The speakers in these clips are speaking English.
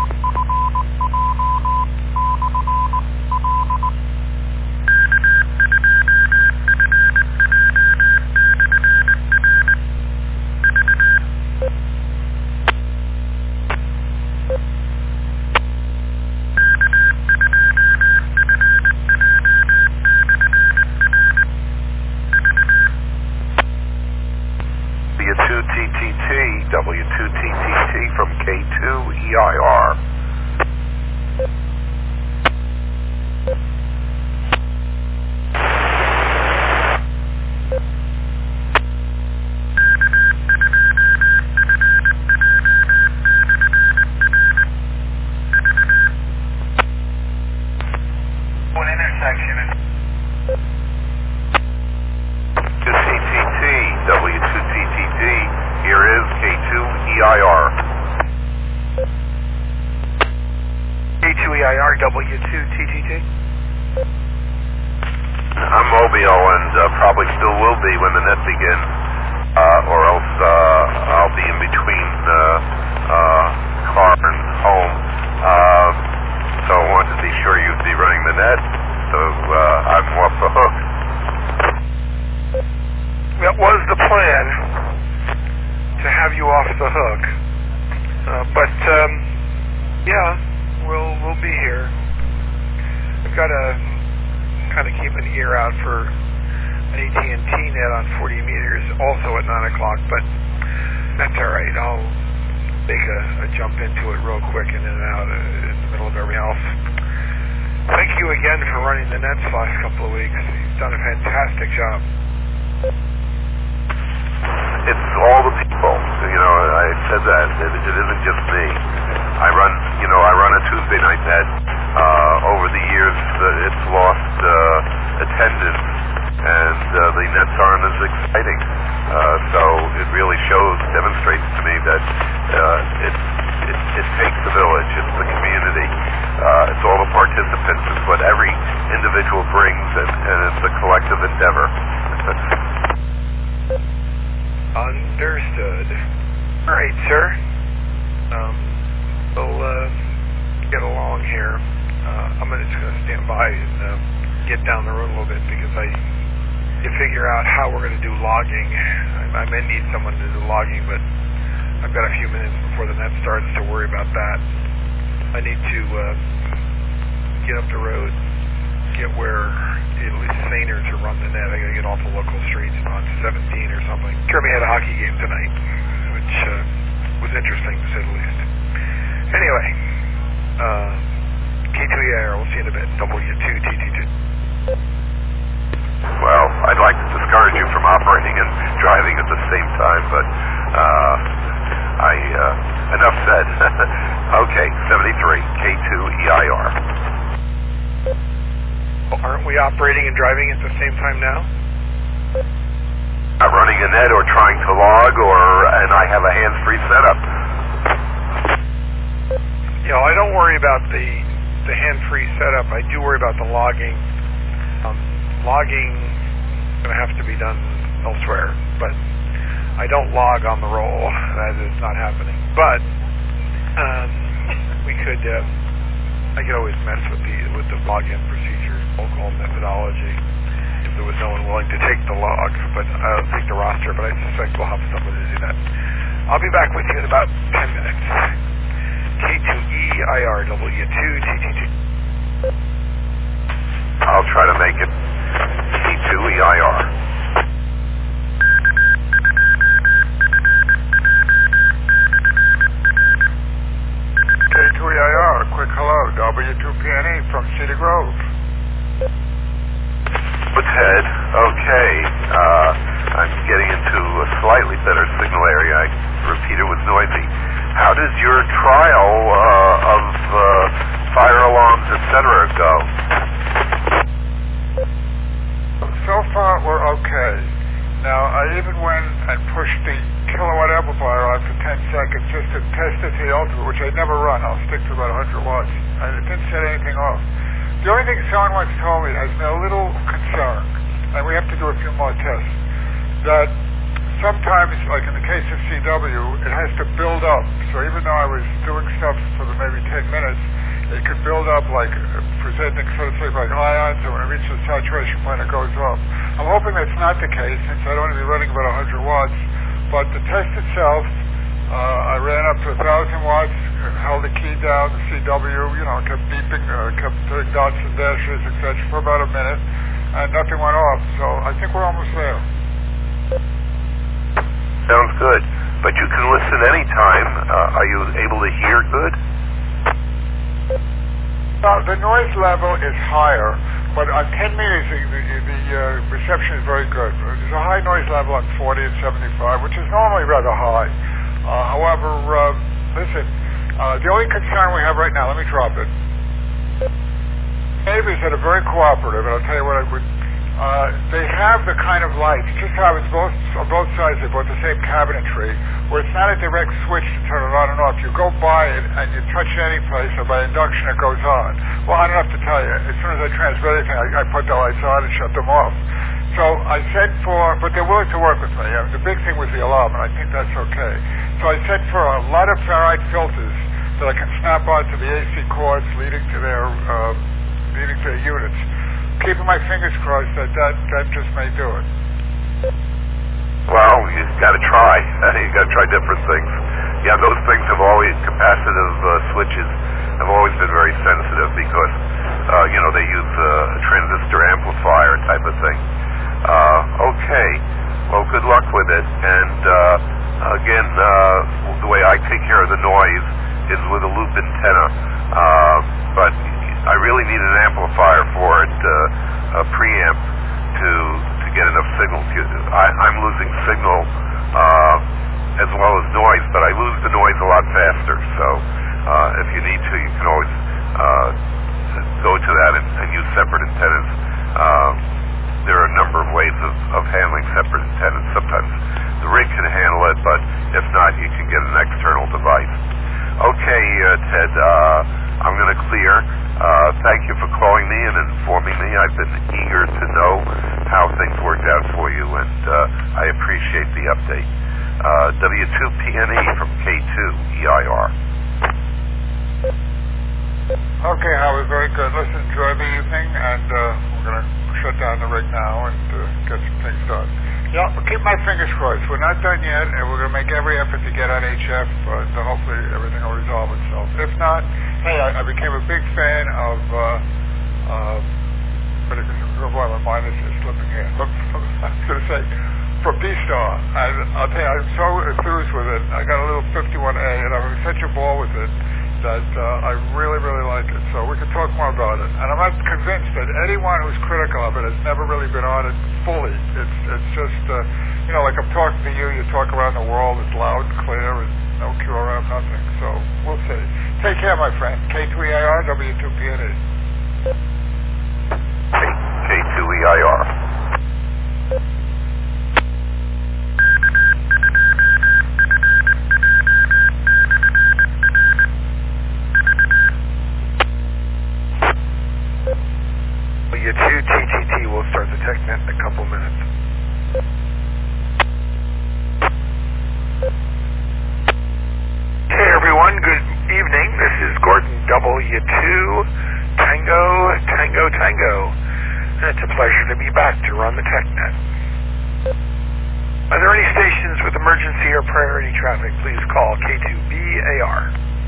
W2TTT from K2EIR. One intersection is W2TTT, here is K2EIR. K2EIR W2TTT. I'm Mobile and probably still will be when the net begins, or else I'll be in between car and home. So I wanted to be sure you'd be running the net, so I'm off the hook. That was the plan, to have you off the hook. But yeah, we'll be here. I've got to kind of keep an ear out for an AT&T net on 40 meters, also at 9 o'clock, but that's all right. I'll make a jump into it real quick and in and out in the middle of everything else. Thank you again for running the nets the last couple of weeks. You've done a fantastic job. It's all the people. You know, I said that. It isn't just me. I run a Tuesday night net. Over the years, it's lost attendance, and the nets aren't as exciting. So it really demonstrates to me that it takes the village. It's the community. It's all the participants. It's what every individual brings, and it's a collective endeavor. Understood. All right, sir. We'll get along here. I'm just going to stand by and get down the road a little bit because to figure out how we're going to do logging. I may need someone to do logging, but I've got a few minutes before the net starts to worry about that. I need to get up the road, get where at least saner to run the net. I got to get off the local streets on 17 or something. Kirby had a hockey game tonight, which was interesting to say the least. Anyway, K2EIR, we'll see you in a bit. W2TTT. Well, I'd like to discourage you from operating and driving at the same time, but enough said. Okay, 73, K2EIR. Aren't we operating and driving at the same time now? Not running a net or trying to log, and I have a hands-free setup. You know, I don't worry about the hand-free setup. I do worry about the logging. Logging is going to have to be done elsewhere, but I don't log on the roll. That is not happening. But I could always mess with the login procedure, local methodology, if there was no one willing to take the log, but I'll take the roster, but I suspect we'll have somebody to do that. I'll be back with you in about 10 minutes. K2EIR W2TTT. I'll try to make it. K2EIR. K2EIR, quick hello, W2PNE from Cedar Grove. What's head? Okay. I'm getting into a slightly better signal area. Repeater was noisy. How does your trial of fire alarms, etc. go? So far, we're okay. Now, I even went and pushed the kilowatt amplifier on for 10 seconds just to test it to the ultimate, which I never run. I'll stick to about 100 watts. And it didn't set anything off. The only thing someone once told me has been a little concern, and we have to do a few more tests, that sometimes, like in the case of CW, it has to build up. So even though I was doing stuff for the maybe 10 minutes, it could build up like presenting, so to speak, like ions, and when it reaches the saturation point, it goes up. I'm hoping that's not the case, since I'd only be running about 100 watts. But the test itself, I ran up to 1,000 watts, held the key down, the CW, kept beeping, kept doing dots and dashes, etc., for about a minute, and nothing went off. So I think we're almost there. Sounds good. But you can listen anytime. Are you able to hear good? The noise level is higher, but on 10 meters, the reception is very good. There's a high noise level on 40 and 75, which is normally rather high. However, listen, the only concern we have right now, let me drop it. Neighbors that are very cooperative, and I'll tell you what I would. They have the kind of lights, just happens on both sides, they're both the same cabinetry, where it's not a direct switch to turn it on and off. You go by it and you touch it any place, and by induction it goes on. Well, I don't have to tell you. As soon as I transmit anything, I put the lights on and shut them off. So I sent for, but they're willing to work with me. The big thing was the alarm, and I think that's okay. So I sent for a lot of ferrite filters that I can snap onto the AC cords leading to their units. Keeping my fingers crossed that just may do it. Well, you've got to try. You've got to try different things. Yeah, those things have always, capacitive switches have always been very sensitive because, they use a transistor amplifier type of thing. Okay. Well, good luck with it. And, again, the way I take care of the noise is with a loop antenna. But I really need an amplifier for it, a preamp, to get enough signal. I'm losing signal as well as noise, but I lose the noise a lot faster. So if you need to, you can always go to that and use separate antennas. There are a number of ways of handling separate antennas. Sometimes the rig can handle it, but if not, you can get an external device. Okay, Ted, I'm going to clear. Thank you for calling me and informing me. I've been eager to know how things worked out for you, and I appreciate the update. W2PNE from K2EIR. Okay, Howard, very good. Listen, enjoy the evening, and we're going to shut down the rig now and get some things done. Yeah, we'll keep my fingers crossed. We're not done yet, and we're going to make every effort to get on HF, but hopefully everything will resolve itself. If not, hey, I became a big fan of, my mind is slipping here. I was going to say, from D-Star. And I'll tell you, I'm so enthused with it. I got a little 51A, and I was such a ball with it that I really, really like it. So we can talk more about it. And I'm not convinced that anyone who's critical of it has never really been on it fully. It's just, like I'm talking to you, you talk around the world, it's loud and clear, and no QRM, nothing. So we'll see. Take care, my friend. K2EIR, W2PNE. K2EIR. W2TTT will start the TechNet in a couple minutes. Hey everyone, good evening. This is Gordon W2 Tango. And it's a pleasure to be back to run the TechNet. Are there any stations with emergency or priority traffic? Please call K2BAR.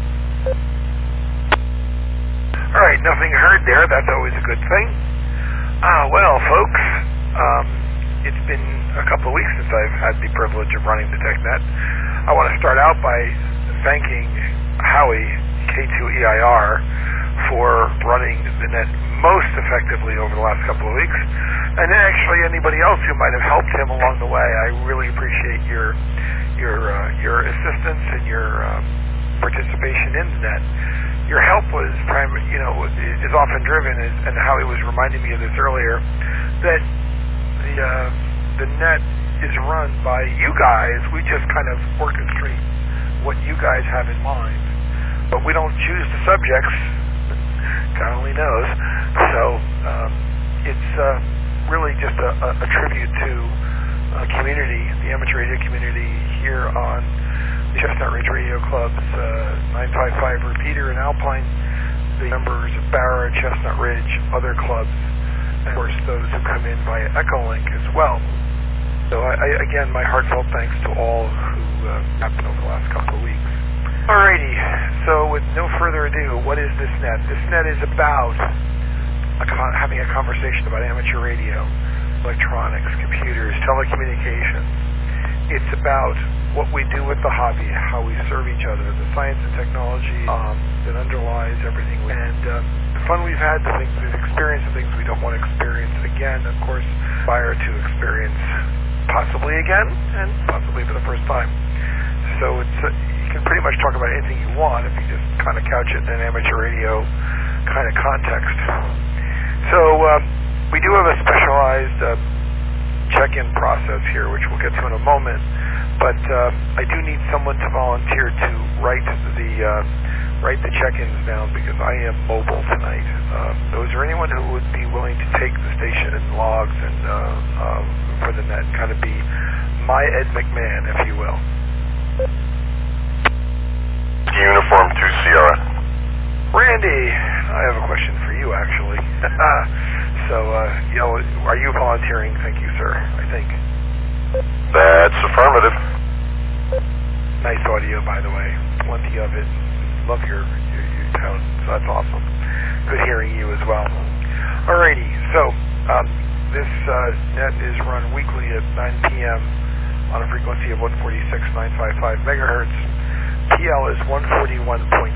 Alright, nothing heard there. That's always a good thing. Well, folks, it's been a couple of weeks since I've had the privilege of running the TechNet. I want to start out by thanking Howie, K2EIR, for running the net most effectively over the last couple of weeks. And then actually anybody else who might have helped him along the way. I really appreciate your assistance and your participation in the net. Your help was is often driven, and Howie was reminding me of this earlier, that the net is run by you guys. We just kind of orchestrate what you guys have in mind, but we don't choose the subjects. God only knows. So it's really just a tribute to community, the amateur radio community here on the Chestnut Ridge Radio Club's 955 repeater in Alpine, the members of Barra, Chestnut Ridge, other clubs, and of course those who come in via Echolink as well. So again, my heartfelt thanks to all who happened over the last couple of weeks. Alrighty, so with no further ado, what is this net? This net is about having a conversation about amateur radio, electronics, computers, telecommunications. It's about what we do with the hobby, how we serve each other, the science and technology that underlies everything. And the fun we've had, the experience of things we don't want to experience again, of course, aspire to experience possibly again, and possibly for the first time. So you can pretty much talk about anything you want if you just kind of couch it in an amateur radio kind of context. So we do have a specialized check-in process here, which we'll get to in a moment, but I do need someone to volunteer to write the check-ins down because I am mobile tonight. So is there anyone who would be willing to take the station and logs and for the net, kind of be my Ed McMahon, if you will? Uniform 2 Sierra. Randy, I have a question for you, actually. So, are you volunteering? Thank you, sir, I think. That's affirmative. Nice audio, by the way. Plenty of it. Love your tone. So that's awesome. Good hearing you as well. Alrighty, so this net is run weekly at 9 p.m. on a frequency of 146.955 megahertz. PL is 141.3,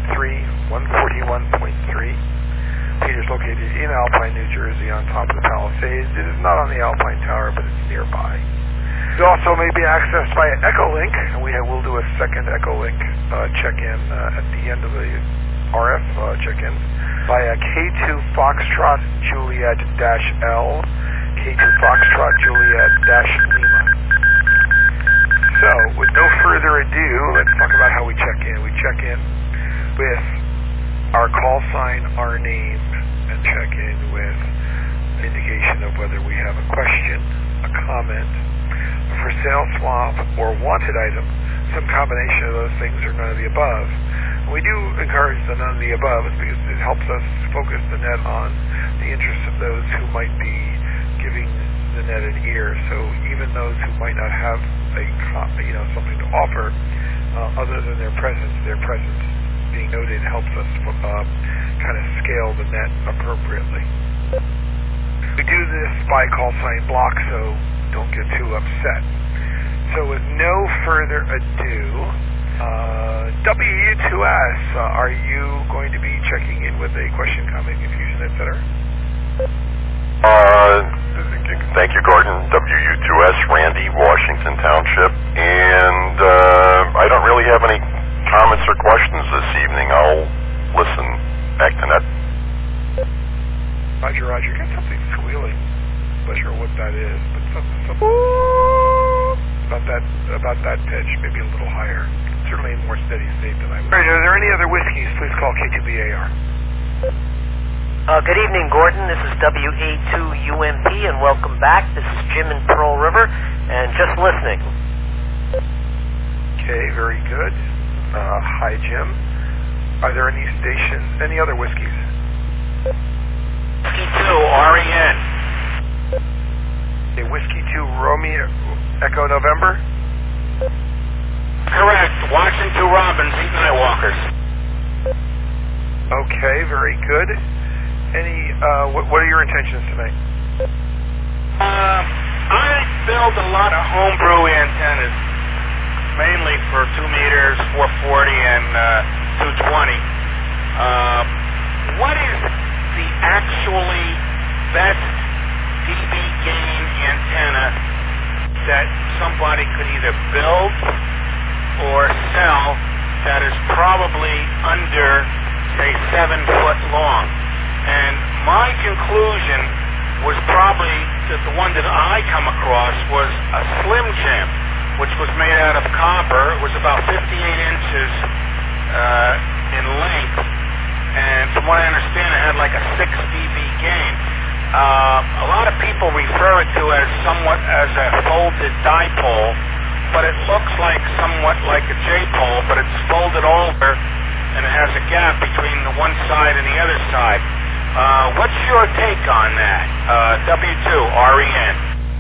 141.3. Peter's located in Alpine, New Jersey, on top of the Palisades. It is not on the Alpine Tower, but it's nearby. It also may be accessed by Echolink, and we'll do a second Echolink check-in at the end of the RF check-in via K2 Foxtrot Juliet-L, K2 Foxtrot Juliet-Lima. So, with no further ado, let's talk about how we check in. We check in with our call sign, our name, and check in with an indication of whether we have a question, a comment, a for sale swap, or wanted item, some combination of those things or none of the above. We do encourage the none of the above because it helps us focus the net on the interests of those who might be giving the net an ear. So even those who might not have something to offer other than their presence being noted helps us kind of scale the net appropriately. We do this by call sign block, so don't get too upset. So with no further ado, WU2S, are you going to be checking in with a question, comment, confusion, etc.? Thank you, Gordon. WU2S, Randy, Washington Township. And I don't really have any comments or questions this evening. I'll listen back to net. Roger, got something squealing. Not sure what that is, but something about that pitch, maybe a little higher. Certainly in more steady state than I would. All right, are there any other whiskeys? Please call K2BAR. Good evening, Gordon. This is WA2UMP, and welcome back. This is Jim in Pearl River, and just listening. Okay, very good. Hi, Jim. Are there any other whiskeys? Whiskey 2, REN. Okay, Whiskey 2, Romeo, Echo November? Correct. Watching 2 Robins, eat Nightwalkers. Okay, very good. What are your intentions tonight? I build a lot of homebrew antennas, mainly for 2 meters, 440, and 220. What is the actually best dB gain antenna that somebody could either build or sell that is probably under, say, 7 foot long? And my conclusion was probably that the one that I come across was a Slim Jim, which was made out of copper. It was about 58 inches in length, and from what I understand, it had like a 6 dB gain. A lot of people refer it to as somewhat as a folded dipole, but it looks like somewhat like a J-pole, but it's folded over and it has a gap between the one side and the other side. What's your take on that? W2REN.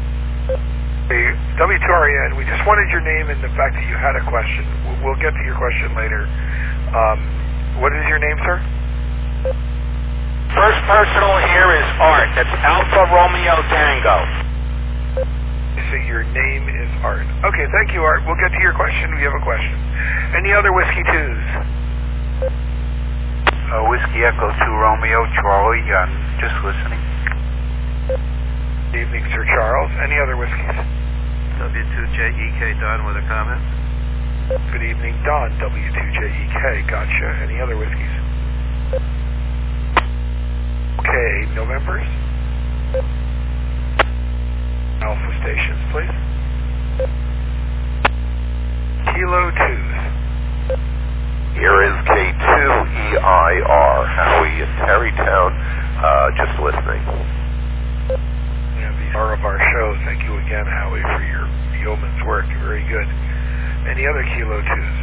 W2REN, we just wanted your name and the fact that you had a question. We'll get to your question later. What is your name, sir? First personal here is Art. That's Alpha Romeo Tango. So your name is Art. Okay, thank you, Art. We'll get to your question. We have a question. Any other Whiskey 2s? Whiskey Echo 2 Romeo Charlie. Just listening. Good evening, Sir Charles. Any other whiskeys? W2JEK Don with a comment. Good evening, Don. W2JEK. Gotcha. Any other whiskeys? Okay, Novembers. Alpha stations, please. Kilo 2s. Here is K2EIR, Howie in Tarrytown, just listening. Yeah, these are of our show. Thank you again, Howie, for your yeoman's work. Very good. Any other Kilo 2s?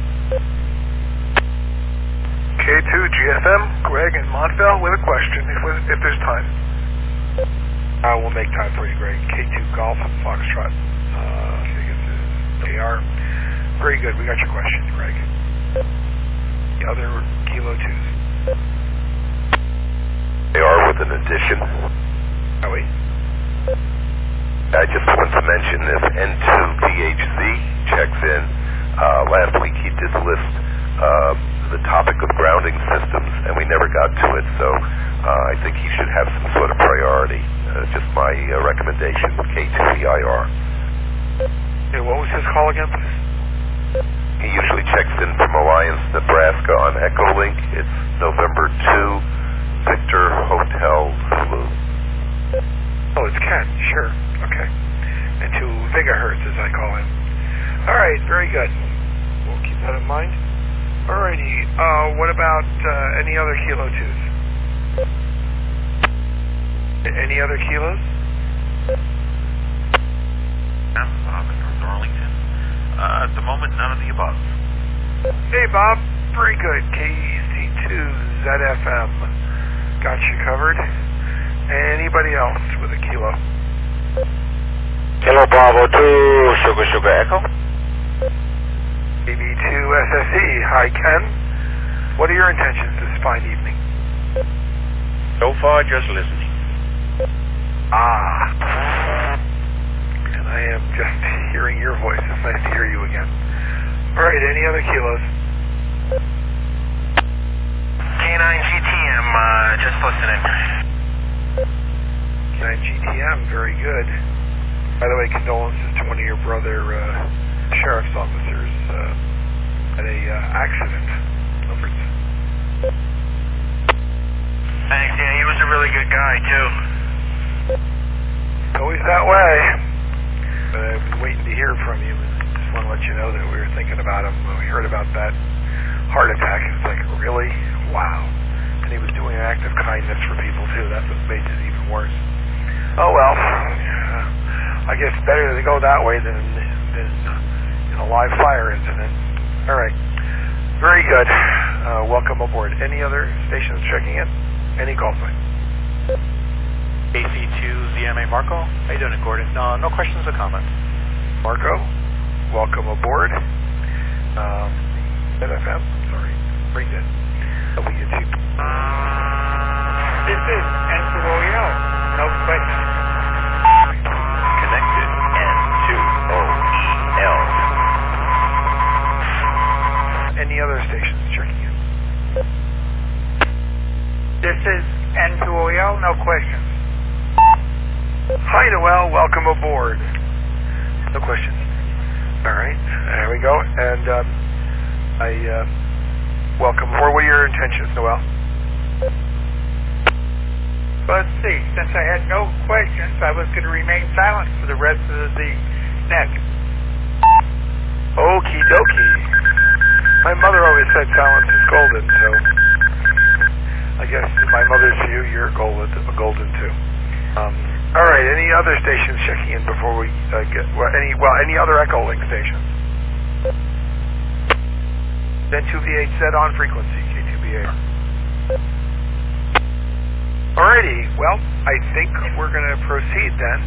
K2 GFM, Greg in Montville with a question, if there's time. I will make time for you, Greg. K2 Golf, Foxtrot. I think it's AR. Very good. We got your question, Greg. The other Kilo 2s. They are with an addition. Howie? I just want to mention if N2DHZ checks in, last week he did list the topic of grounding systems, and we never got to it, so I think he should have some sort of priority. Just my recommendation, K2EIR. Okay, what was his call again, please? He usually checks in from Alliance, Nebraska on Echolink. It's November 2, Victor Hotel Zulu. Oh, it's Ken. Sure. Okay. And 2 gigahertz, as I call him. All right. Very good. We'll keep that in mind. All righty. What about any other Kilo 2s? Any other Kilos? I'm from Darlington. At the moment, none of the above. Hey, Bob. Very good. KEC2ZFM. Got you covered. Anybody else with a Kilo? Kilo Bravo 2, Sugar Echo. BB2SSE. Hi, Ken. What are your intentions this fine evening? So far, just listening. And I am just hearing your voice. It's nice to hear you again. All right, any other Kilos? K9GTM, just listening. K9GTM, very good. By the way, condolences to one of your brother sheriff's officers at a accident. Thanks, yeah, he was a really good guy, too. Always that way. But I've been waiting to hear from you. Just want to let you know that we were thinking about him when we heard about that heart attack. It's like, really? Wow. And he was doing an act of kindness for people, too. That's what made it even worse. Oh, well. I guess better to go that way than in a live fire incident. All right. Very good. Welcome aboard. Any other stations checking in? Any call sign? AC2ZMA Marco. How you doing, Gordon? No questions or comments. Marco, welcome aboard. NFM, sorry. Bring that. W2. This is N2OEL. No question. Connected N2OEL. Any other stations checking in? This is N2OEL. No questions. Hi, Noel. Welcome aboard. No questions. All right. There we go. And I welcome aboard. What are your intentions, Noel? Let's see. Since I had no questions, I was going to remain silent for the rest of the net. Okie dokie. My mother always said silence is golden, so I guess in my mother's view, you're golden too. All right. Any other stations checking in before we get any other Echolink stations? Then 2VH set on frequency, K2BAR. Alrighty, well, I think we're going to proceed then.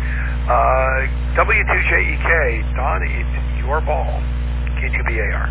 W2JEK, Don, it's your ball, K2BAR.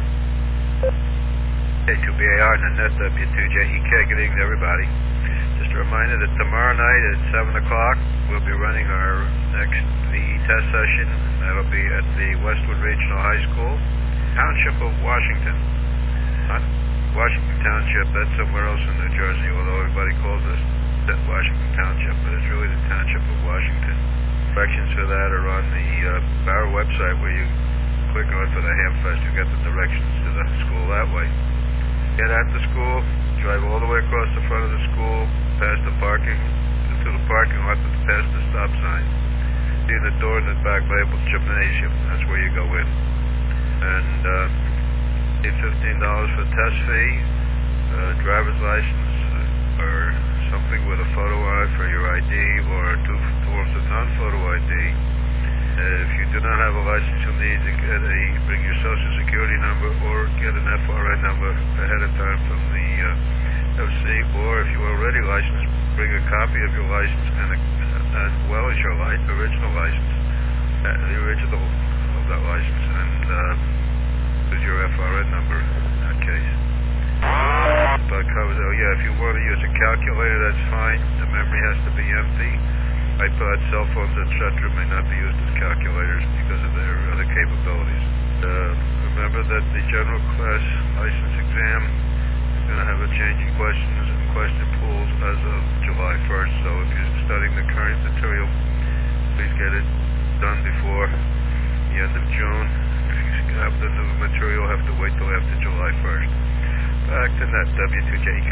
K2BAR and the net W2JEK, good evening everybody. Just a reminder that tomorrow night at 7 o'clock, we'll be running our next VE test session. That'll be at the Westwood Regional High School, Township of Washington. Not Washington Township, that's somewhere else in New Jersey, although everybody calls us Washington Township, but it's really the Township of Washington. Directions for that are on the our website where you click on for the Hamfest. You get the directions to the school that way. Get at the school, drive all the way across the front of the school, past the parking, to the parking lot, past the stop sign. See the door in the back labeled Gymnasium. That's where you go in. And $15 for the test fee, driver's license, or something with a photo on it for your ID, or 2 forms of non-photo ID. If you do not have a license, you'll need to bring your social security number or get an FRN number ahead of time from the FC, or if you're already licensed, bring a copy of your license as well as your original license, the original of that license, and use your FRN number in that case. But covers, if you want to use a calculator, that's fine. The memory has to be empty. iPods, cell phones, etc. may not be used as calculators because of their other capabilities. Remember that the general class license exam is going to have a change in questions and question pools as of July 1st. So if you're studying the current material, please get it done before the end of June. If you have the new material, have to wait till after July 1st. Back to net, W2JK.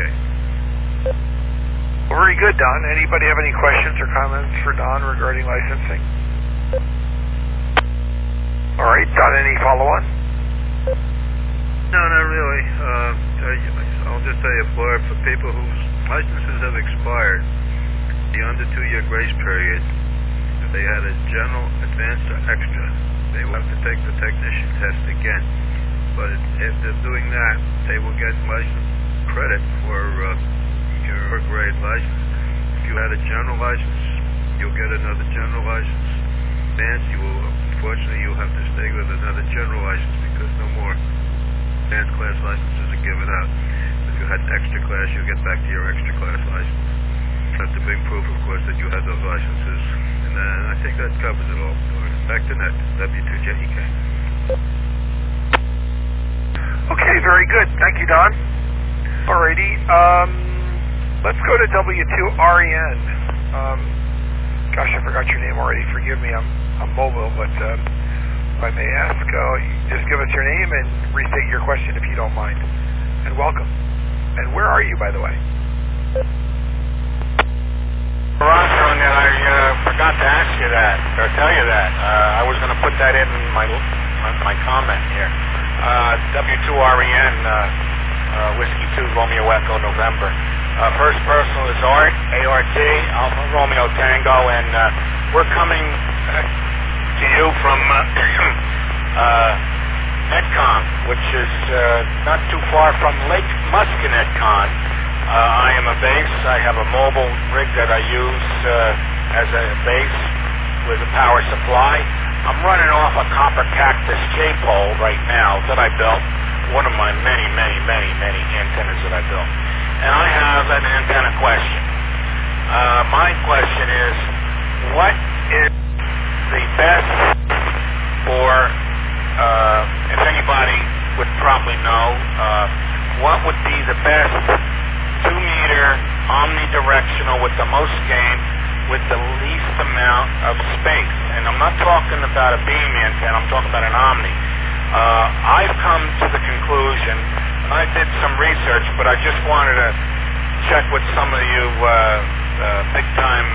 Very good, Don. Anybody have any questions or comments for Don regarding licensing? All right, Don, any follow-on? No, not really. I'll just say a blurb for people whose licenses have expired beyond the 2-year grace period. If they had a general, advanced, or extra, they will have to take the technician test again. But if they're doing that, they will get license credit for your grade license. If you had a general license, you'll get another general license. Advanced, unfortunately, you'll have to stay with another general license because no more advanced class licenses are given out. If you had an extra class, you'll get back to your extra class license. You have to bring proof, of course, that you had those licenses. And I think that covers it all. Back to net, W2JEK. Okay, very good. Thank you, Don. Alrighty. Let's go to W2REN. Gosh, I forgot your name already. Forgive me. I'm mobile, but if I may ask, just give us your name and restate your question if you don't mind. And welcome. And where are you, by the way? Armstrong, and I forgot to ask you that, or tell you that. I was going to put that in my comment here. W2REN, Whiskey 2, Romeo Echo, November. First personal is Art, ART, Alpha Romeo Tango, and we're coming to you from NetCon, which is not too far from Lake Musconetcon. I am a base. I have a mobile rig that I use as a base with a power supply. I'm running off a copper cactus J-pole right now that I built, one of my many antennas that I built. And I have an antenna question. My question is, what is the best for, if anybody would probably know, what would be the best 2-meter omnidirectional with the most gain with the least amount of space? And I'm not talking about a beam antenna, I'm talking about an omni. I've come to the conclusion, I did some research, but I just wanted to check with some of you big-time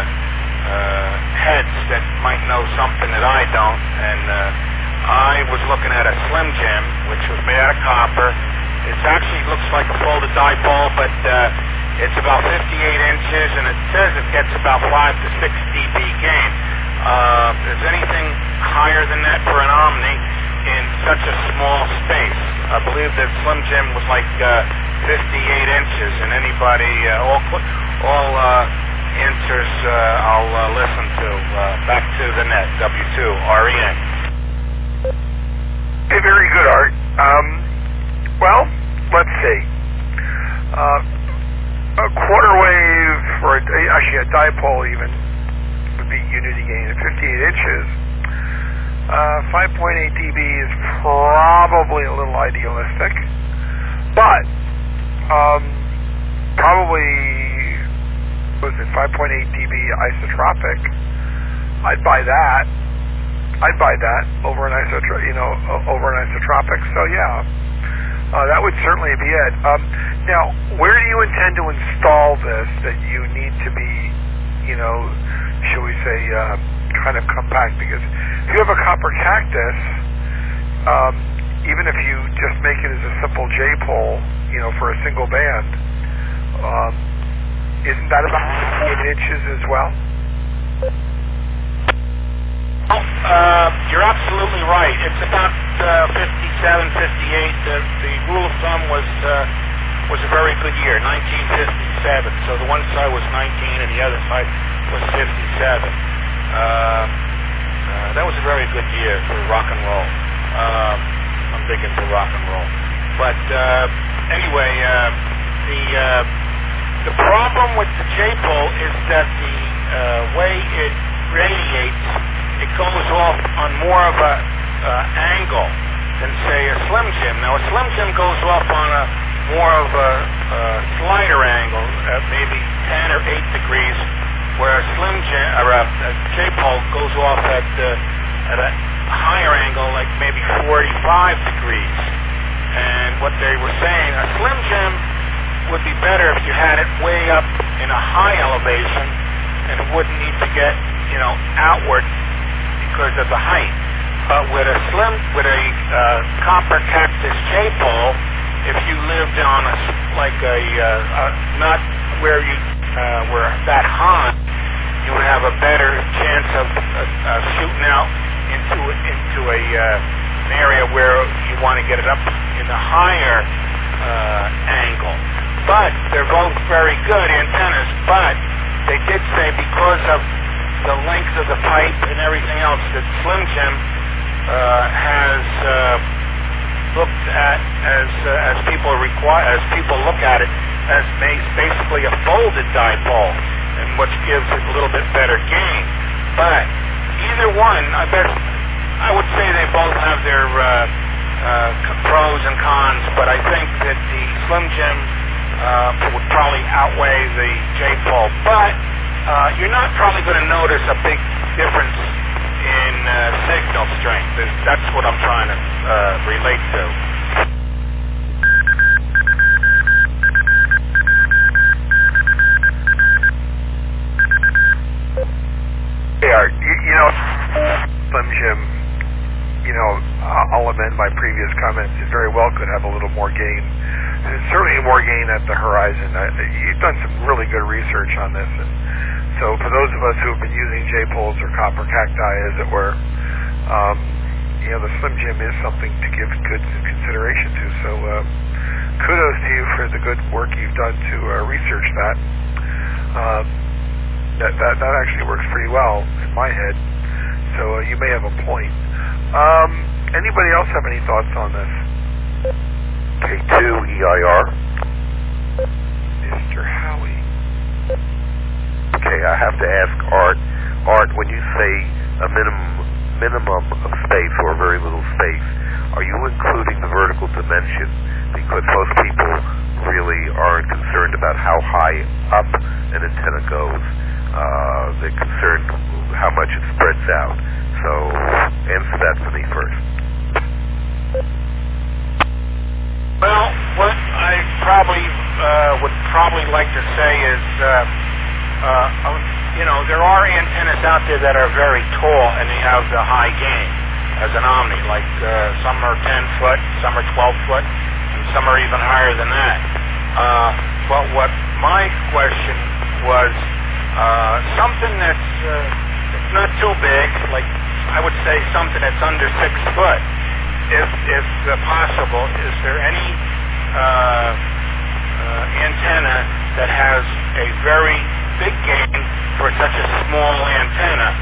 heads that might know something that I don't. And I was looking at a Slim Jim, which was made out of copper. It actually looks like a folded dipole, but It's about 58 inches, and it says it gets about 5 to 6 dB gain. Is anything higher than that for an Omni in such a small space? I believe that Slim Jim was like 58 inches, and anybody, all answers I'll listen to. Back to the net, W2REN. Hey, very good, Art. Well, let's see. A quarter wave, or actually a dipole even, would be unity gain at 58 inches. 5.8 dB is probably a little idealistic, but probably, was it 5.8 dB isotropic? I'd buy that. Over an isotropic. So yeah, that would certainly be it. Now, where do you intend to install this that you need to be, shall we say, kind of compact? Because if you have a copper cactus, even if you just make it as a simple J-pole, for a single band, isn't that about 8 inches as well? You're absolutely right. It's about 57, 58. The rule of thumb was a very good year, 1957. So the one side was 19 and the other side was 57. That was a very good year for rock and roll. I'm big into rock and roll. But anyway, the problem with the J-pole is that the way it radiates, it goes off on more of a angle than, say, a Slim Jim. Now, a Slim Jim goes off on a more of a slider angle, maybe 10 or 8 degrees, where a Slim Jim or a J-pole goes off at a higher angle, like maybe 45 degrees. And what they were saying, a Slim Jim would be better if you had it way up in a high elevation, and it wouldn't need to get, outward because of the height. But with a copper cactus J-pole, if you lived on not where you were that high, you would have a better chance of shooting out into an area where you want to get it up in a higher angle. But they're both very good antennas, but they did say because of the length of the pipe and everything else that Slim Jim has looked at as people look at it as basically a folded dipole, and which gives it a little bit better gain. But either one, I would say they both have their pros and cons. But I think that the Slim Jim would probably outweigh the J-pole. But you're not probably going to notice a big difference in signal strength. That's what I'm trying to relate to. Yeah, Slim Jim, I'll amend my previous comments. It very well could have a little more gain. There's certainly more gain at the horizon. You've done some really good research on this, and so for those of us who have been using J-poles or copper cacti, as it were, the Slim Jim is something to give good consideration to. So kudos to you for the good work you've done to research that. That actually works pretty well in my head. So you may have a point. Anybody else have any thoughts on this? K2EIR. Mr. Howie. Okay, I have to ask Art, when you say a minimum of space or very little space, are you including the vertical dimension? Because most people really aren't concerned about how high up an antenna goes. They're concerned how much it spreads out. So answer that for me first. Well, what I would probably like to say is, there are antennas out there that are very tall and they have the high gain as an Omni. Like some are 10 foot, some are 12 foot, and some are even higher than that. But what my question was something that's not too big, like I would say something that's under 6 foot. If possible, is there any antenna that has a very big gain for such a small antenna?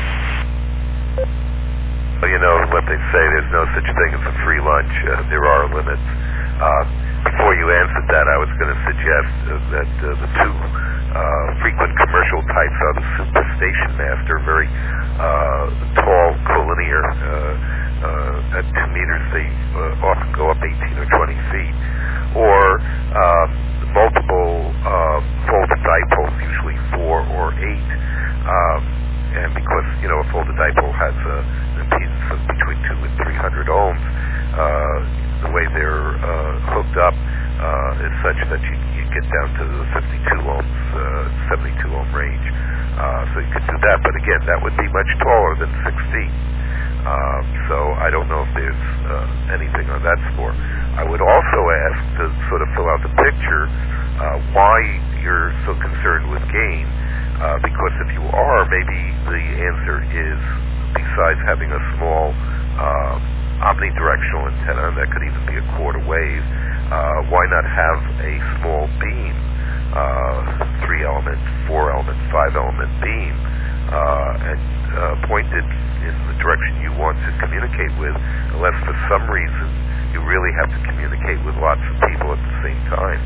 Well, you know what they say, there's no such thing as a free lunch. There are limits. Before you answered that, I was going to suggest that the two frequent commercial types are the Super Station Master, very tall collinear. At 2 meters, they often go up 18 or 20 feet. Or multiple folded dipoles, usually 4 or 8. And because, you know, a folded dipole has an impedance of between 2 and 300 ohms, the way they're hooked up is such that you get down to the 52 ohms, 72 ohm range. So you could do that, but again, that would be much taller than 6 feet. So I don't know if there's anything on that score. I would also ask to sort of fill out the picture why you're so concerned with gain, because if you are, maybe the answer is, besides having a small omnidirectional antenna, and that could even be a quarter wave, why not have a small beam, 3-element, 4-element, 5-element beam, and pointed in the direction you want to communicate with, unless for some reason you really have to communicate with lots of people at the same time.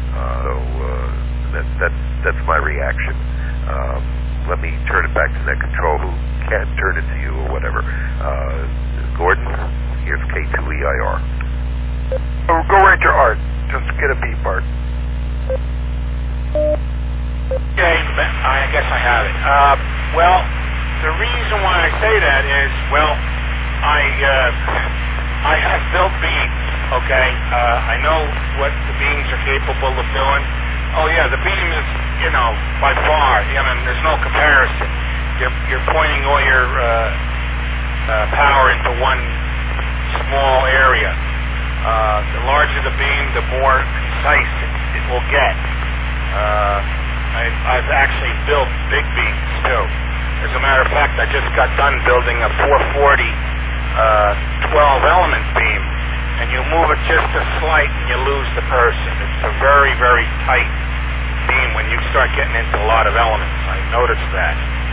That's my reaction. Let me turn it back to Net Control, who can't turn it to you or whatever. Gordon, here's K2EIR. Oh, go right to Art. Just get a beep, Art. Okay, I guess I have it. Well, the reason why I say that is, well, I have built beams, okay? I know what the beams are capable of doing. Oh yeah, the beam is, you know, by far, I mean, there's no comparison. You're pointing all your power into one small area. The larger the beam, the more concise it will get. I've actually built big beams too. As a matter of fact, I just got done building a 440 12-element beam, and you move it just a slight and you lose the person. It's a very, very tight beam when you start getting into a lot of elements. I noticed that.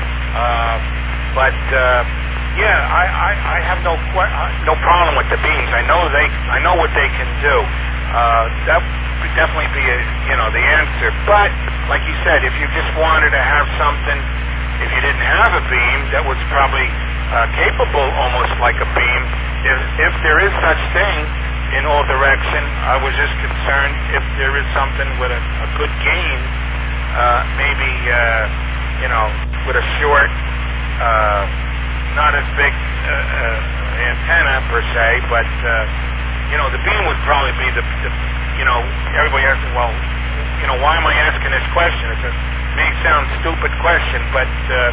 Yeah, I have no problem with the beams. I know what they can do. That would definitely be the answer. But like you said, if you just wanted to have something, if you didn't have a beam that was probably capable almost like a beam, if there is such thing in all direction, I was just concerned if there is something with a good gain, maybe with a short, not as big antenna per se, but the beam would probably be the everybody asks, well, why am I asking this question? It may sound stupid question, but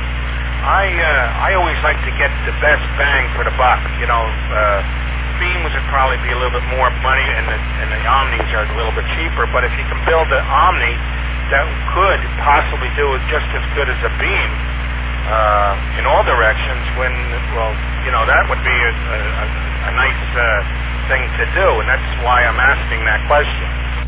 I always like to get the best bang for the buck. Beams would probably be a little bit more money, and the Omnis are a little bit cheaper. But if you can build an Omni that could possibly do it just as good as a beam in all directions, that would be a nice thing to do, and that's why I'm asking that question.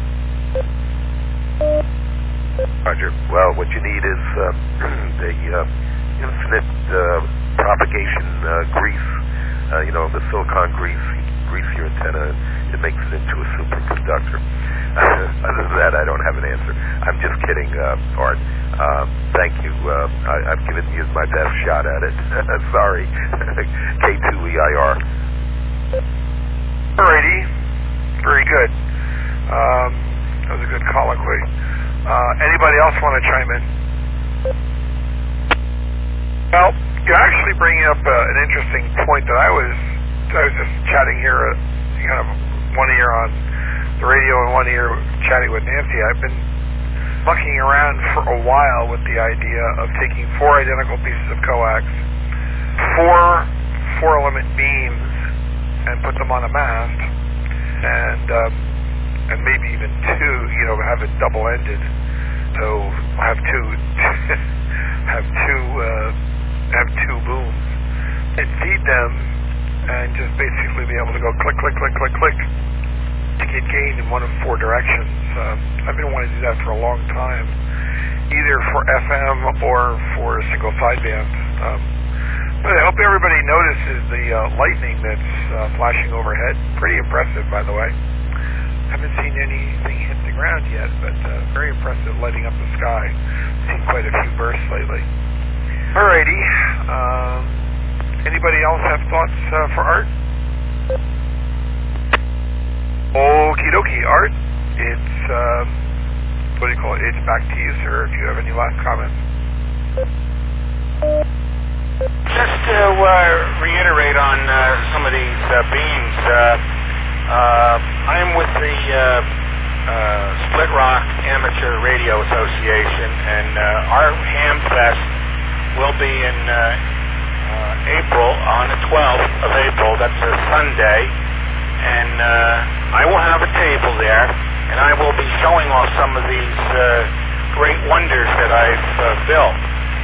Roger. Well, what you need is the infinite propagation grease. The silicon grease your antenna. It makes it into a superconductor. Other than that, I don't have an answer. I'm just kidding, Art. Thank you. I've given you my best shot at it. Sorry. K2EIR. Alrighty. Very good. That was a good colloquy. Anybody else want to chime in? Well, you're actually bringing up an interesting point that I was just chatting here, kind of one ear on the radio and one ear chatting with Nancy. I've been mucking around for a while with the idea of taking 4 identical pieces of coax, 4 4-element beams, and put them on a mast, and maybe even 2, have it double-ended. So have two booms and feed them, and just basically be able to go click, click, click, click, click to get gain in one of four directions. I've been wanting to do that for a long time, either for FM or for a single sideband. But I hope everybody notices the lightning that's flashing overhead. Pretty impressive, by the way. Haven't seen anything hit the ground yet, but very impressive lighting up the sky. Seen quite a few bursts lately. Alrighty. Anybody else have thoughts for Art? Okie dokie, Art. It's, what do you call it? It's back to you, sir, if you have any last comments. Just to reiterate on some of these beams, I'm with the Split Rock Amateur Radio Association, and our Ham Fest will be in April, on the 12th of April. That's a Sunday, and I will have a table there, and I will be showing off some of these great wonders that I've built.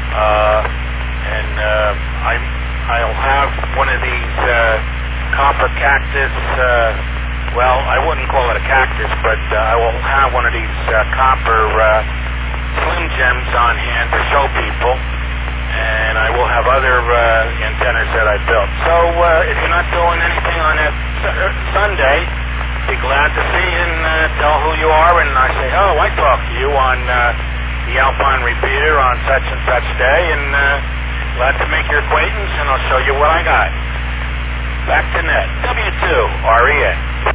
I'll have one of these copper cactus, well, I wouldn't call it a cactus, but I will have one of these copper Slim Gems on hand to show people, and I will have other antennas that I built. So if you're not doing anything on that Sunday, be glad to see you and tell who you are, and I say, oh, I talked to you on the Alpine Repeater on such and such day, and glad to make your acquaintance, and I'll show you what I got. Back to net. W2REA.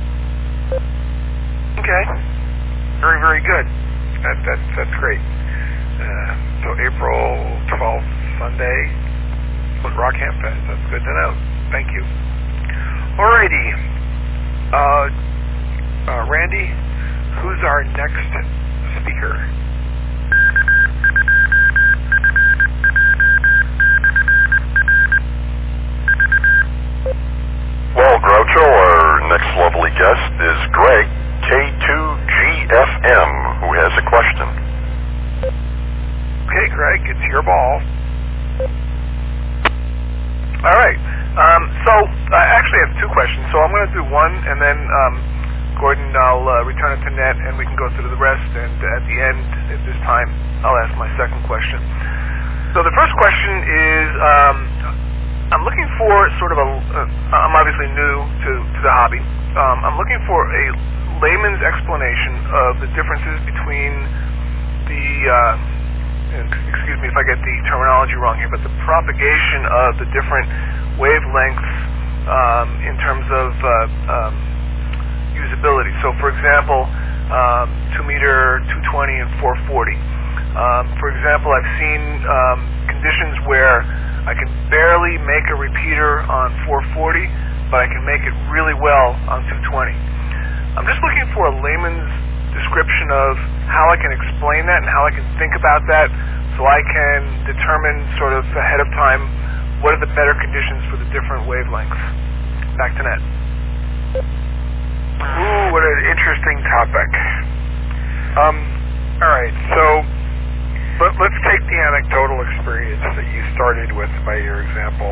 Okay. Very, very good. That's great. So April 12th, Sunday, with Rock Ham Fest. That's good to know. Thank you. Alrighty. Randy, who's our next speaker? Well, Groucho, our next lovely guest is Greg, K2GFM, who has a question. Okay, Greg, it's your ball. All right. So I actually have two questions. So I'm going to do one, and then Gordon, I'll return it to Net, and we can go through the rest. And at the end, at this time, I'll ask my second question. So the first question is, I'm looking for sort of I'm obviously new to the hobby. I'm looking for a layman's explanation of the differences between the, excuse me if I get the terminology wrong here, but the propagation of the different wavelengths in terms of usability. So for example, 2 meter, 220, and 440. For example, I've seen conditions where I can barely make a repeater on 440, but I can make it really well on 220. I'm just looking for a layman's description of how I can explain that and how I can think about that so I can determine sort of ahead of time what are the better conditions for the different wavelengths. Back to Net. Ooh, what an interesting topic. All right, so let's take the anecdotal experience that you started with by your example.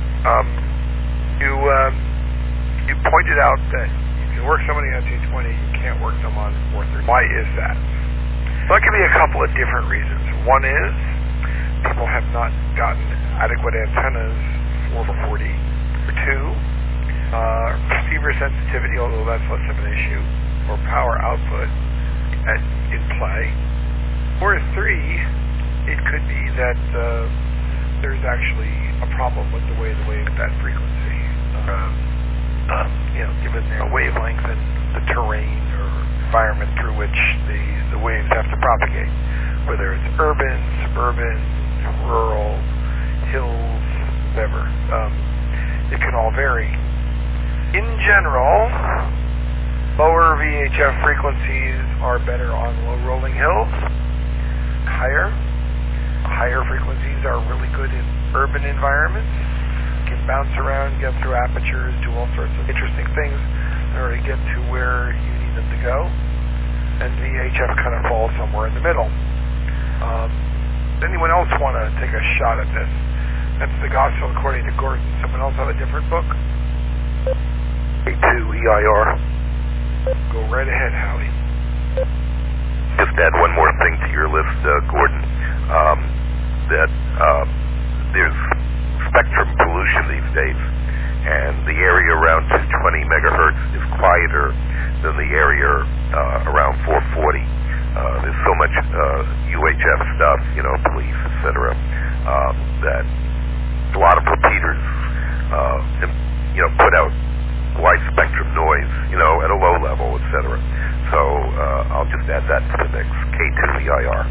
You pointed out that you can work somebody on 220, you can't work them on 430. Why is that? Well, that could be a couple of different reasons. One is people have not gotten adequate antennas for 440. Or two, receiver sensitivity, although that's less of an issue, or power output in play. Or three, it could be that there's actually a problem with the way at that frequency. Given their wavelength and the terrain or environment through which the waves have to propagate, whether it's urban, suburban, rural, hills, whatever. It can all vary. In general, lower VHF frequencies are better on low rolling hills. Higher frequencies are really good in urban environments. Can bounce around, get through apertures, do all sorts of interesting things in order to get to where you need them to go. And VHF kind of falls somewhere in the middle. Anyone else want to take a shot at this? That's the Gospel according to Gordon. Someone else have a different book? K2EIR. Go right ahead, Howie. Just add one more thing to your list, Gordon. That there's spectrum pollution these days, and the area around 220 megahertz is quieter than the area around 440. There's so much UHF stuff, police, etc., that a lot of repeaters, put out wide spectrum noise, at a low level, etc. So I'll just add that to the mix. K2EIR.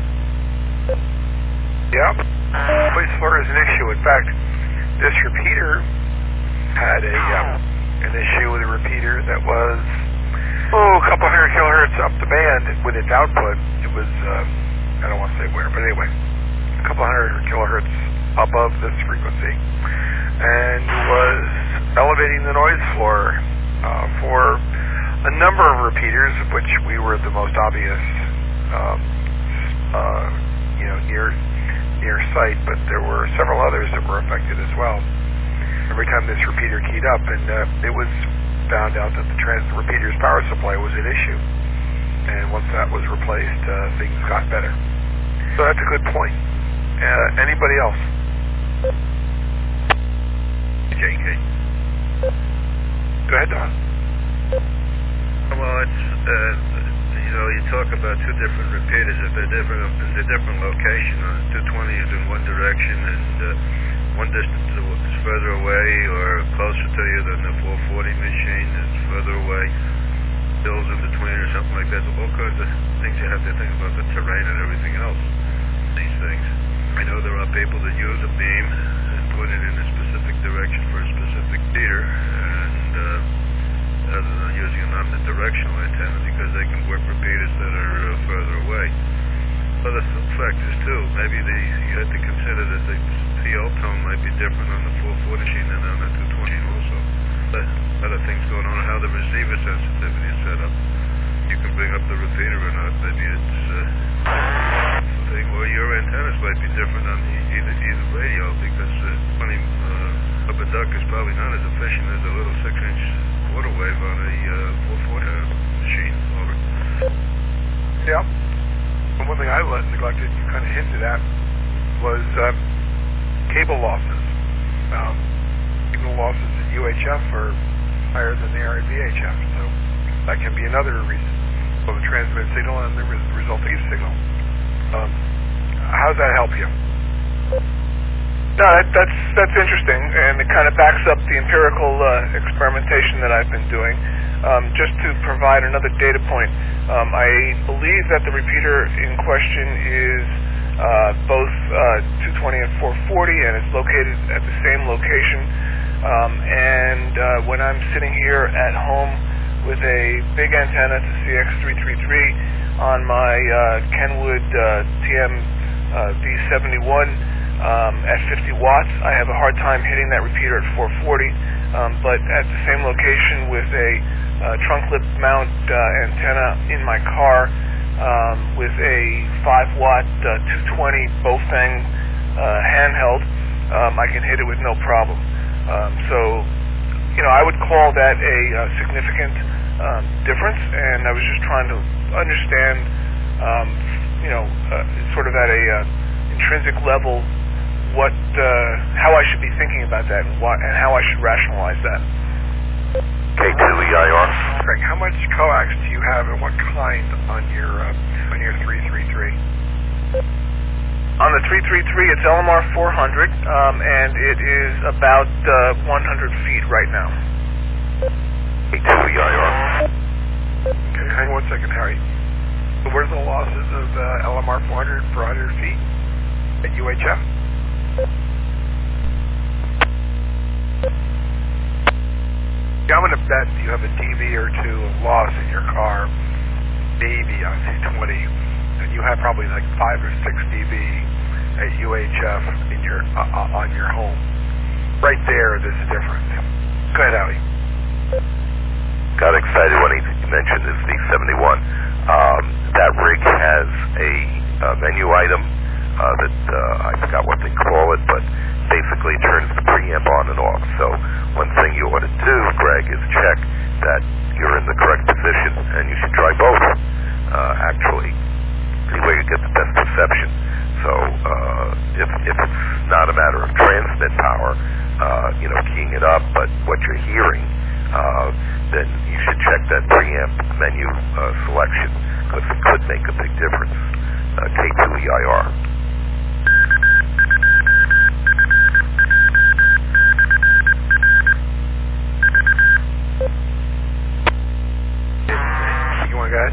Yeah, noise floor is an issue. In fact, this repeater had an issue with a repeater that was a couple hundred kilohertz up the band with its output. It was I don't want to say where, but anyway, a couple hundred kilohertz above this frequency, and was elevating the noise floor for a number of repeaters, of which we were the most obvious, near site, but there were several others that were affected as well. Every time this repeater keyed up, and it was found out that the repeater's power supply was an issue, and once that was replaced, things got better. So that's a good point. Anybody else? JK. Go ahead, Don. Well, it's you talk about two different repeaters. If they're different in a different location, 220 is in one direction, and one distance is further away or closer to you than the 440 machine is further away. Hills in between or something like that. All kinds of things you have to think about, the terrain and everything else. These things. I know there are people that use a beam and put it in a specific direction for a specific theater, and rather than using an omnidirectional antenna, because they can work repeaters that are further away. Other factors too. Maybe you have to consider that the PL tone might be different on the 440 machine than on the 220 also. But other things going on, how the receiver sensitivity is set up. You can bring up the repeater or not. Maybe it's thing, or your antennas might be different on either radio, because 20 up a duck is probably not as efficient as a little 6-inch quarter wave on a 440 machine. Over. Yeah. And one thing I neglected, you kind of hinted at, was cable losses. Signal losses at UHF are higher than they are at VHF, so that can be another reason for the transmit signal and the resulting signal. How does that help you? No, that's interesting, and it kind of backs up the empirical experimentation that I've been doing. Just to provide another data point, I believe that the repeater in question is both 220 and 440, and it's located at the same location. And when I'm sitting here at home with a big antenna to CX333 on my Kenwood TM V71 at 50 watts, I have a hard time hitting that repeater at 440. But at the same location with a trunk lip mount antenna in my car with a 5-watt 220 Bofeng handheld, I can hit it with no problem. So, I would call that a significant difference, and I was just trying to understand, sort of at a intrinsic level, how I should be thinking about that, and how I should rationalize that. K2EIR. Greg, how much coax do you have, and what kind on your 333? On the 333, it's LMR 400, and it is about 100 feet right now. K2EIR. Okay, hang on one second, Harry. So where's the losses of LMR 400 per 100 feet at UHF? Yeah, I'm going to bet you have a dB or two of loss in your car, maybe on 220, and you have probably like 5 or 6 dB at UHF in your on your home. Right there, there's a difference. Go ahead, Howie. Got excited when he mentioned this V71. That rig has a menu item I forgot what they call it, but basically turns the preamp on and off. So one thing you ought to do, Greg, is check that you're in the correct position, and you should try both, actually. Anyway, you get the best reception. So if it's not a matter of transmit power, keying it up, but what you're hearing, then you should check that preamp menu selection, because it could make a big difference. K2EIR. You want to go ahead?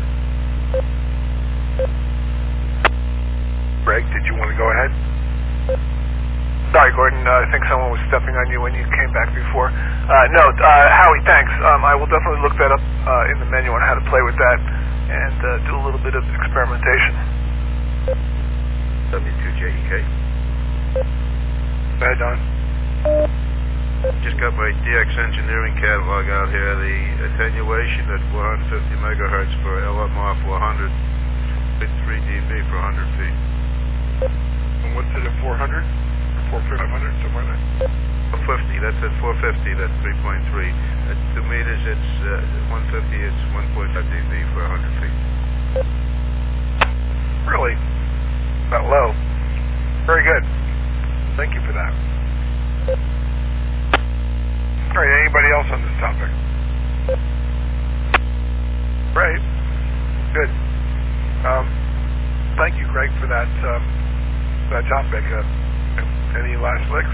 Greg, did you want to go ahead? Sorry, Gordon. I think someone was stepping on you when you came back before. No, Howie, thanks. I will definitely look that up in the menu on how to play with that and do a little bit of experimentation. W2JEK. Go ahead, Don. Just got my DX Engineering catalog out here. The attenuation at 450 megahertz for LMR 400 with 3 dB for 100 feet. And what's it at 400? 400, 500, somewhere there? 450, that's at 450, that's 3.3. At 2 meters, it's 150, it's 1.5 dB for 100 feet. Really? Not low. Very good. Thank you for that. All right, anybody else on this topic? Right. Good. Thank you, Greg, for that topic. Any last licks?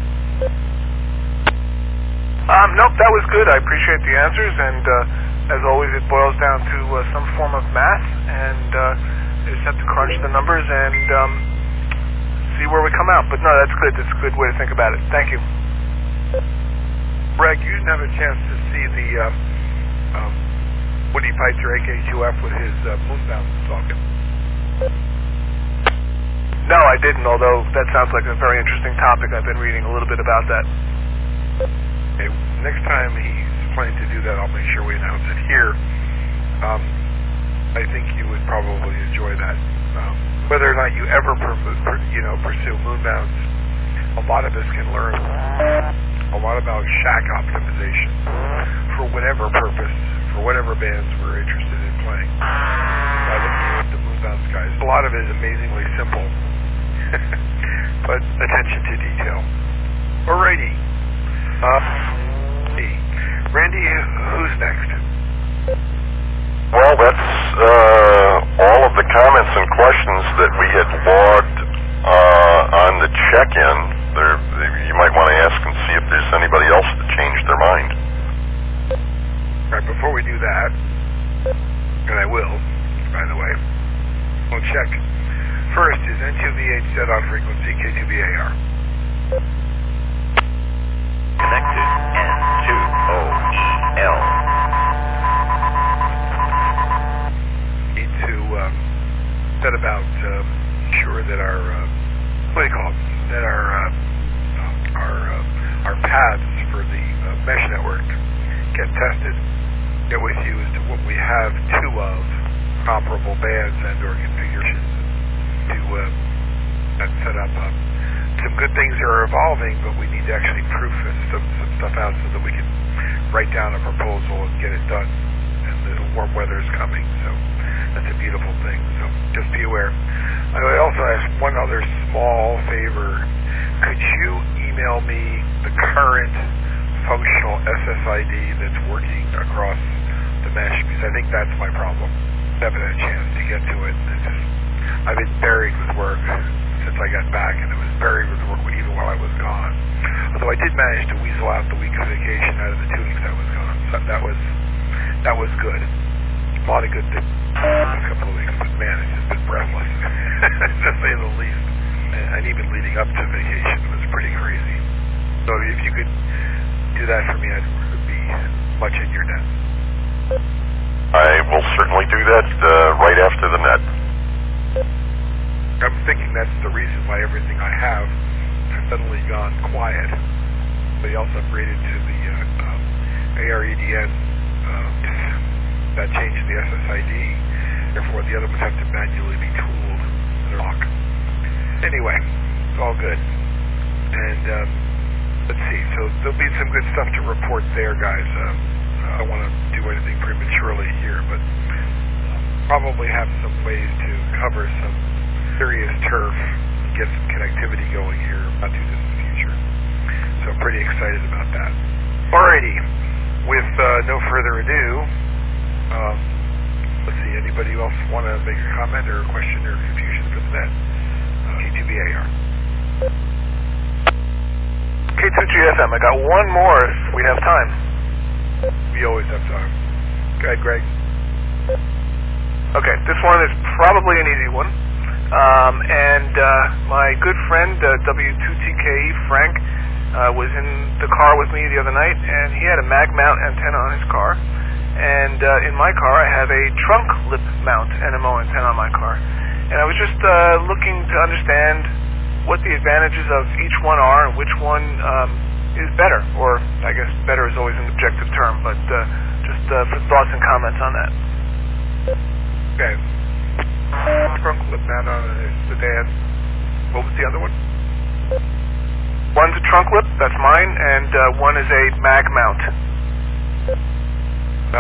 Nope, that was good. I appreciate the answers, and as always, it boils down to some form of math, and you just have to crunch the numbers and see where we come out. But no, that's good. That's a good way to think about it. Thank you. Greg, you didn't have a chance to see the Woody Peitzer AK2F with his moonbound talking. No, I didn't, although that sounds like a very interesting topic. I've been reading a little bit about that. Okay, next time he's planning to do that, I'll make sure we announce it here. I think you would probably enjoy that. Whether or not you ever pursue moonbounds, a lot of us can learn a lot about shack optimization for whatever purpose, for whatever bands we're interested in playing. By looking at the moonbounds guys, a lot of it is amazingly simple. But attention to detail. Alrighty. Randy, who's next? Well, that's all of the comments and questions that we had logged on the check-in. You might want to ask and see if there's anybody else that changed their mind. Right, before we do that, and I will, by the way, we'll check. First, is N2VH set on frequency K2BAR? Connected N2OEL. Need to set about sure that our what do you call it? That our paths for the mesh network get tested. Get with you as to what we have two of comparable bands and or configurations to set up. Some good things are evolving, but we need to actually proof some stuff out so that we can write down a proposal and get it done. And the warm weather is coming, so that's a beautiful thing. So just be aware. I would also ask one other small favor. Could you email me the current functional SSID that's working across the mesh? Because I think that's my problem. I haven't had a chance to get to it. I've been buried with work since I got back, and it was buried with work even while I was gone. Although I did manage to weasel out the week of vacation out of the 2 weeks I was gone. So that was good. A lot of good things a couple of weeks, but man, it's just been breathless, to say the least. And even leading up to vacation was pretty crazy. So if you could do that for me, I'd be much in your net. I will certainly do that right after the net. I'm thinking that's the reason why everything I have has suddenly gone quiet. They also upgraded to the AREDN. That changed the SSID. Therefore, the other ones have to manually be tooled and lock. anyway, it's all good. And let's see. So there'll be some good stuff to report there, guys. I don't want to do anything prematurely here, but probably have some ways to cover some serious turf and get some connectivity going here not too distant future. So I'm pretty excited about that. Alrighty. With no further ado, let's see, anybody else want to make a comment or a question or confusion for the net? K2BAR. K2GFM, I got one more if we have time. We always have time. Go ahead, Greg. Okay, this one is probably an easy one. My good friend, W2TKE Frank, was in the car with me the other night, and he had a mag mount antenna on his car. And in my car, I have a trunk lip mount NMO antenna on my car. And I was just looking to understand what the advantages of each one are and which one is better. Or, I guess, better is always an objective term, but just for thoughts and comments on that. Okay. Trunk lip mount on a sedan. What was the other one? One's a trunk lip, that's mine, and one is a mag mount. No?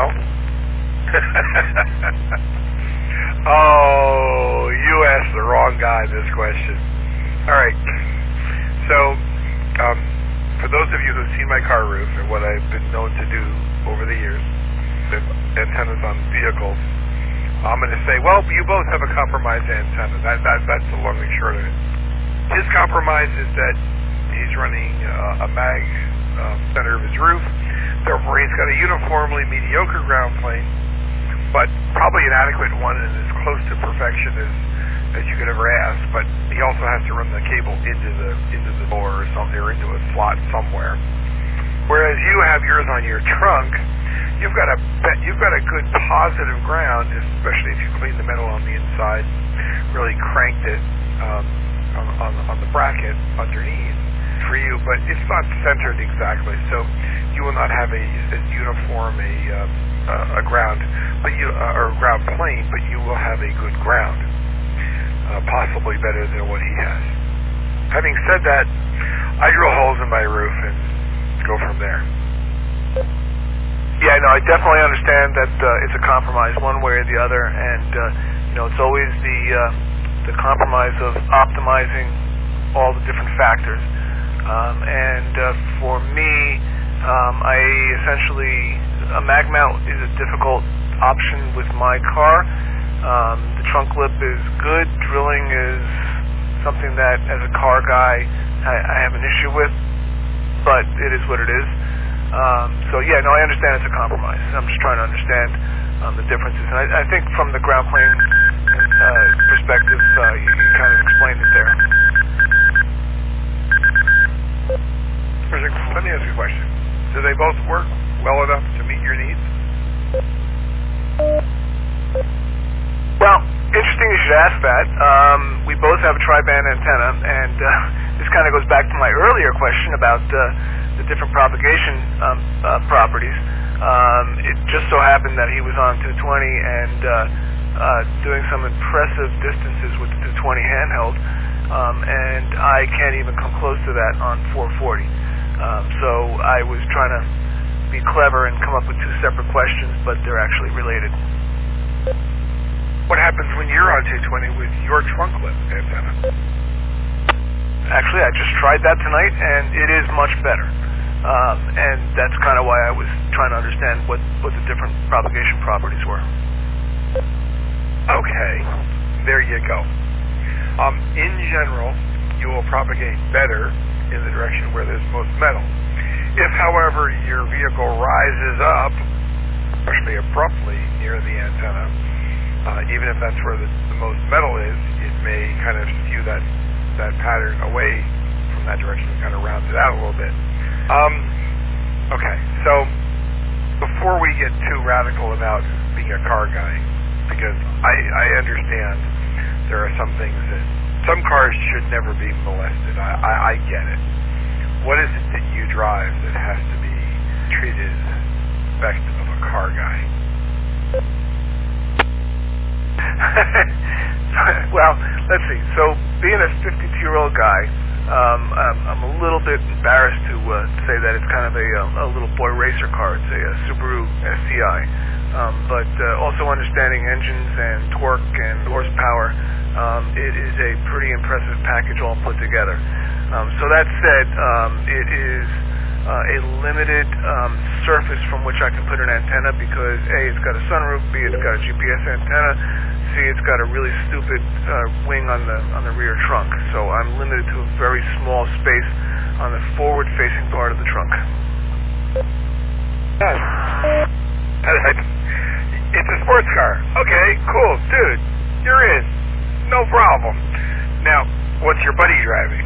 Oh, you asked the wrong guy this question. All right. So, for those of you who've seen my car roof and what I've been known to do over the years, the antennas on vehicles, I'm going to say, well, you both have a compromised antenna. That's the long and short of it. His compromise is that he's running a mag center of his roof. Therefore, he's got a uniformly mediocre ground plane, but probably an adequate one and as close to perfection as you could ever ask. But he also has to run the cable into the door or something, or into a slot somewhere. Whereas you have yours on your trunk, you've got a good positive ground, especially if you clean the metal on the inside, really cranked it on the bracket underneath for you, but it's not centered exactly, so you will not have as uniform a ground, but or ground plane, but you will have a good ground, possibly better than what he has. Having said that, I drill holes in my roof and go from there. Yeah, no, I definitely understand that it's a compromise one way or the other, and it's always the compromise of optimizing all the different factors. For me, I essentially, a mag mount is a difficult option with my car. The trunk lip is good. Drilling is something that, as a car guy, I have an issue with, but it is what it is. So yeah, no, I understand it's a compromise. I'm just trying to understand the differences. And I think from the ground plane perspective, you kind of explained it there. Let me ask you a question. Do they both work well enough to meet your needs? Well, interesting you should ask that. We both have a tri-band antenna, and this kind of goes back to my earlier question about the different propagation properties. It just so happened that he was on 220 and doing some impressive distances with the 220 handheld, and I can't even come close to that on 440. So I was trying to be clever and come up with two separate questions, but they're actually related. What happens when you're on 220 with your trunk lip antenna? Actually, I just tried that tonight, and it is much better. And that's kind of why I was trying to understand what the different propagation properties were. Okay, there you go. In general, you will propagate better in the direction where there's most metal. If, however, your vehicle rises up, especially abruptly near the antenna, even if that's where the most metal is, it may kind of skew that pattern away from that direction and kind of round it out a little bit. Okay, so before we get too radical about being a car guy, because I understand there are some things that some cars should never be molested. I get it. What is it that you drive that has to be treated as the respect of a car guy? Well, let's see. So, being a 52-year-old guy, I'm a little bit embarrassed to say that it's kind of a little boy racer car. It's a Subaru STI. But also understanding engines and torque and horsepower, it is a pretty impressive package all put together. So that said, it is a limited surface from which I can put an antenna because A, it's got a sunroof, B, it's got a GPS antenna, C, it's got a really stupid wing on the rear trunk. So I'm limited to a very small space on the forward-facing part of the trunk. It's a sports car. Okay, cool. Dude, you're in. No problem. Now, what's your buddy driving?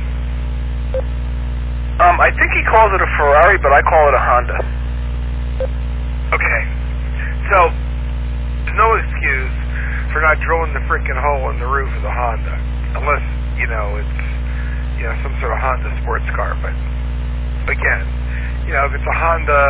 I think he calls it a Ferrari, but I call it a Honda. Okay. So, there's no excuse for not drilling the freaking hole in the roof of the Honda. Unless, it's, some sort of Honda sports car. But, again, if it's a Honda,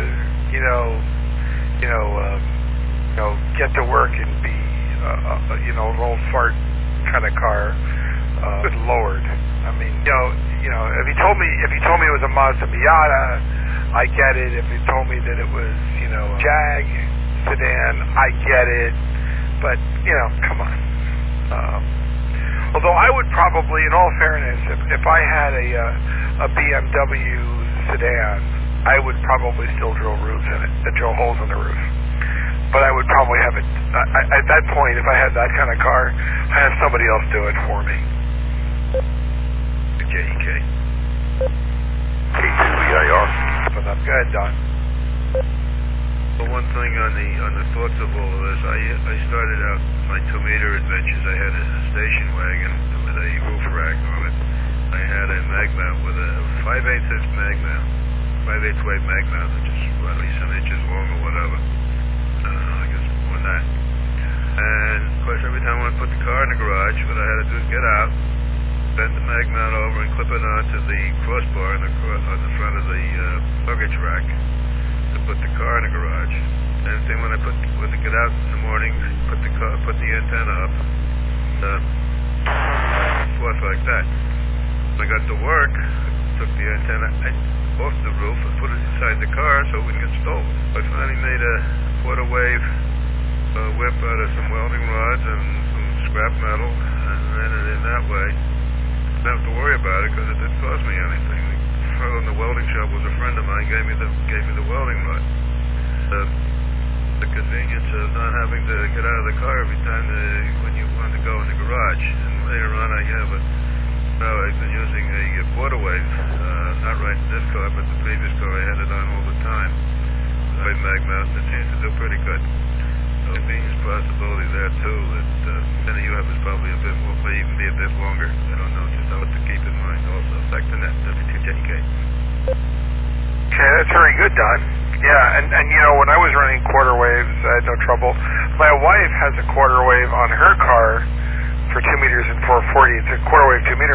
get to work and be, an old fart kind of car. Good Lord. I mean, if he told me it was a Mazda Miata, I get it. If he told me that it was, a Jag sedan, I get it. But, come on. Although I would probably, in all fairness, if I had a BMW sedan, I would probably still drill roofs in it, drill holes in the roof. But I would probably have it, at that point, if I had that kind of car, I have somebody else do it for me. JEK. K2EIR. But I'm good, Don. Well, one thing on the thoughts of all of this, I started out my 2-meter adventures. I had a station wagon with a roof rack on it. I had a mag mount with a 5/8" mag mount, 5/8 weight mag mount, which is roughly some inches long or whatever. I guess more than that. And of course, every time I put the car in the garage, what I had to do is get out, bend the mag mount over, and clip it onto the crossbar on the front of the luggage rack to put the car in the garage. Same thing when I get out in the morning, put the antenna up, forth like that. When I got to work, I took the antenna off the roof and put it inside the car so it wouldn't get stolen. I finally made a quarter wave whip out of some welding rods and some scrap metal and ran it in that way. Didn't have to worry about it because it didn't cost me anything. The fellow in the welding shop was a friend of mine, gave me the welding rod. The convenience of not having to get out of the car every time when you want to go in the garage. And later on I've been using a quarter wave, not right in this car, but the previous car I had it on all the time. The mag mount, it seems to do pretty good. So convenience possibility there too, that you have is probably a bit more, may even be a bit longer. I don't know, just what to keep in mind also. Back to net, W2JK. Okay, that's very good, Don. Yeah, and when I was running quarter waves, I had no trouble. My wife has a quarter wave on her car for 2 meters and 440. It's a quarter wave 2 meter.